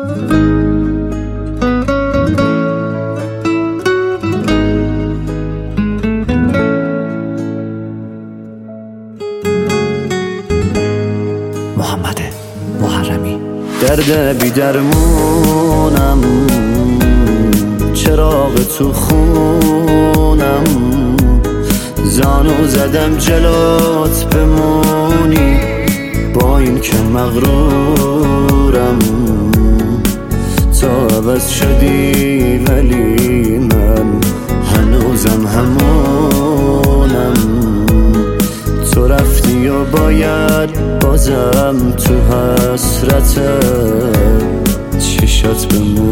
محمد محرمی. درد بی درمونم، چراغ تو خونم، زانو زدم جلوت بمونی، با این که مغرورم. تو عوض شدی ولی من هنوزم همونم. تو رفتی و باید بازم تو حسرت چشات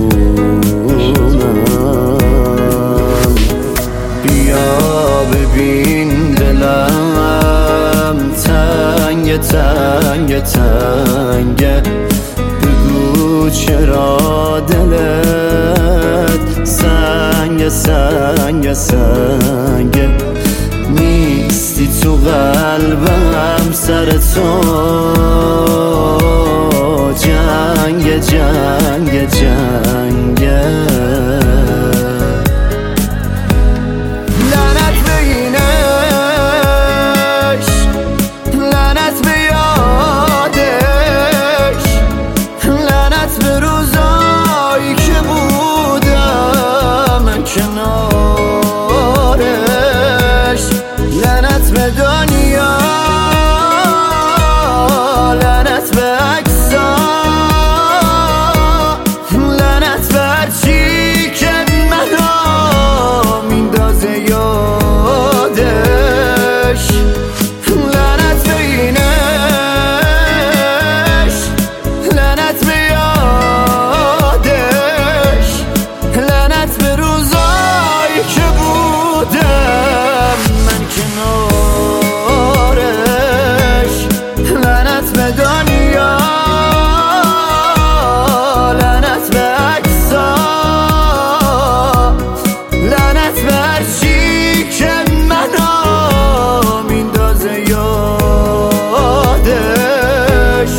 بمونم. بیا ببین دلم تنگ تنگ تنگه، بگو چرا دلت سنگ سنگ سنگه. نیستی تو قلبم، سر تو جنگ جنگ جنگه. لعنت به اینش، لعنت به یادش، لعنت به روزایی که بودم کنارش، لعنت به دنیا، لعنت به عکسا، لعنت به هرچی که منو میندازه یادش. لعنت به اینش، لعنت به یادش، لعنت به روزایی که بودم من کنارش، لعنت به دنیا، لعنت به عکسا، لعنت به هرچی که منو میندازه یادش.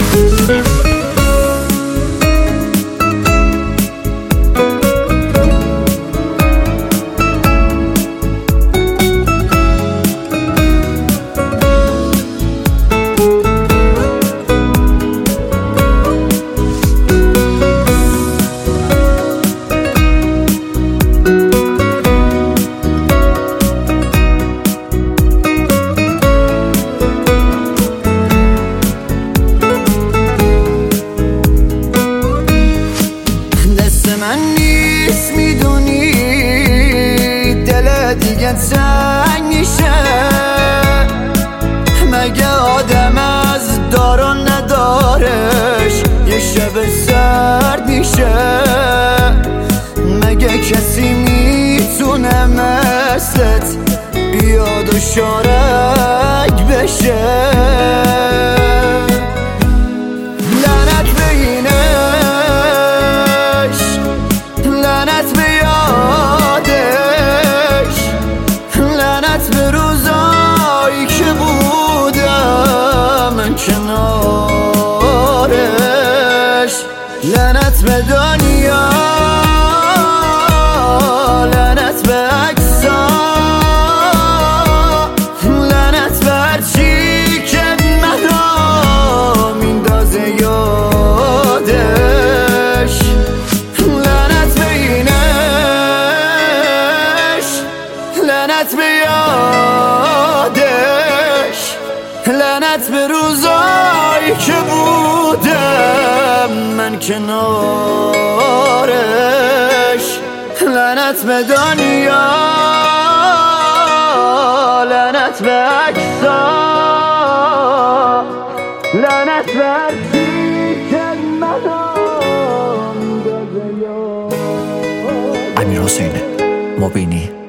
من نیست میدونی دل دیگه تنگ میشه، مگه آدم از دار و ندارش یه شب سرد میشه؟ مگه کسی میتونه مثلت بیاد و شارک بشه؟ لعنت به اینش، لعنت به یادش، لعنت به روزایی که بودم من کنارش، لعنت به دنیا، لعنت به عکسا، لعنت به هرچی که منو میندازه یادش. لعنت به اینش، لعنت به یادش، لعنت به روزایی که بودم من کنارش، لعنت به دنیا، لعنت به عکسا، لعنت به هرچی که منو امیر حسین مبینی.